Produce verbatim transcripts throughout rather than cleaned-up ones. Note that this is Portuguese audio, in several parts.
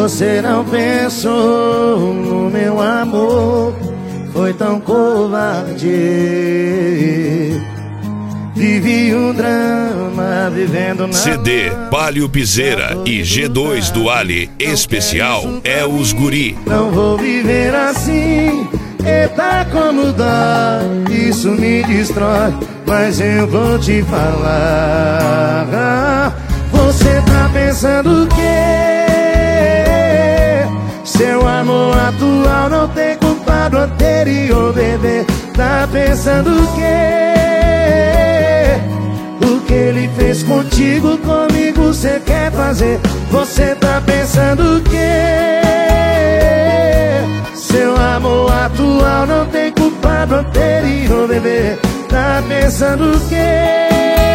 Você não pensou no meu amor, foi tão covarde. Vivi um drama vivendo na... C D Palio Piseira e G dois do Ali especial é os guri. Não vou viver assim, eita como dói, isso me destrói, mas eu vou te falar. Você tá pensando o quê? Seu amor atual não tem culpa do anterior, bebê. Tá pensando o quê? O que ele fez contigo, comigo cê quer fazer. Você tá pensando o quê? Seu amor atual não tem culpa do anterior, bebê. Tá pensando o quê?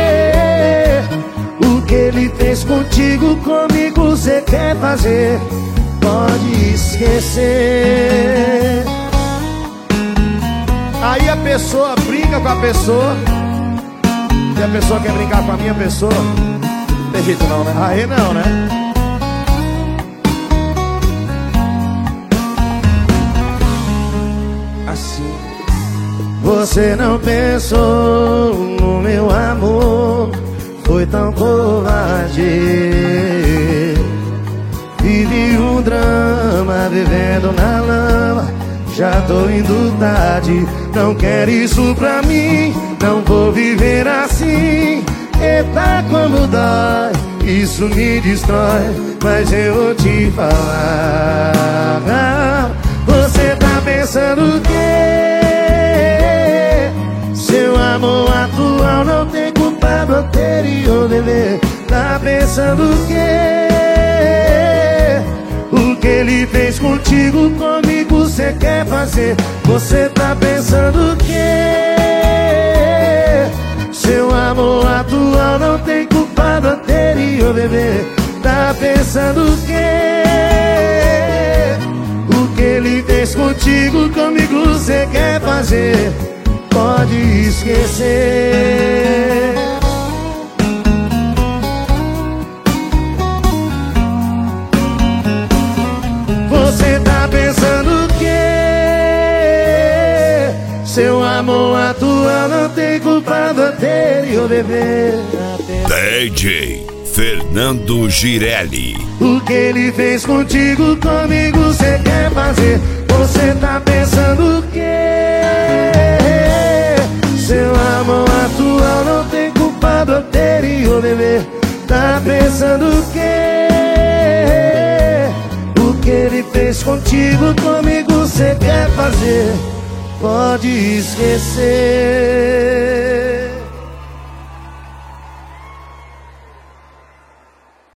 O que ele fez contigo, comigo cê quer fazer. Pode esquecer. Aí a pessoa brinca com a pessoa e a pessoa quer brincar com a minha pessoa. Não tem jeito não, né? Aí não, né? Assim. Você não pensou no meu amor, foi tão covarde. Vivi um drama vivendo na lama, já tô indo tarde. Não quero isso pra mim, não vou viver assim. Eita como dói, isso me destrói, mas eu vou te falar. Você tá pensando o quê? Seu amor atual não tem culpa do anterior, bebê. Tá pensando o quê? O que ele fez contigo, comigo cê quer fazer. Você tá pensando o quê? Seu amor atual não tem culpa do anterior, bebê. Tá pensando o quê? O que ele fez contigo, comigo cê quer fazer. Pode esquecer. Você tá pensando o quê? Seu amor atual não tem culpa do anterior, bebê. D J Fernando Girelli. O que ele fez contigo, comigo cê quer fazer. Você tá pensando o quê? Seu amor atual não tem culpa do anterior, bebê. Tá pensando o quê? O que ele fez contigo, comigo cê quer fazer. Pode esquecer.